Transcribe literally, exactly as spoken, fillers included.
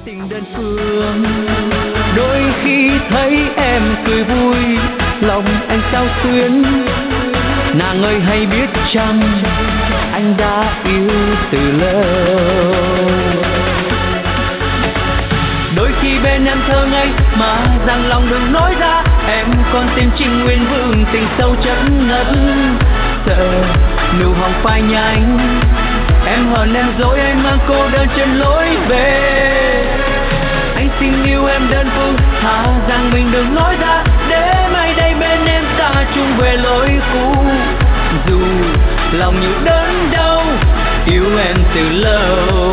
tình đơn phương. Đôi khi thấy em cười vui, lòng anh sao xuyến. Nàng ơi hãy biết chăng anh đã yêu từ lâu. Đôi khi bên em thơ ngây mà rằng lòng đừng nói ra, em còn tim trinh nguyên vững tình sâu chất ngất. Sợ nụ hồng phai nhanh, em hờn em dối anh mang cô đơn trên lối về. Anh xin yêu em đơn phương, thà rằng mình đừng nói ra, để mai đây bên em ta chung về lối cũ. Dù lòng nhiều đớn đau, yêu em từ lâu.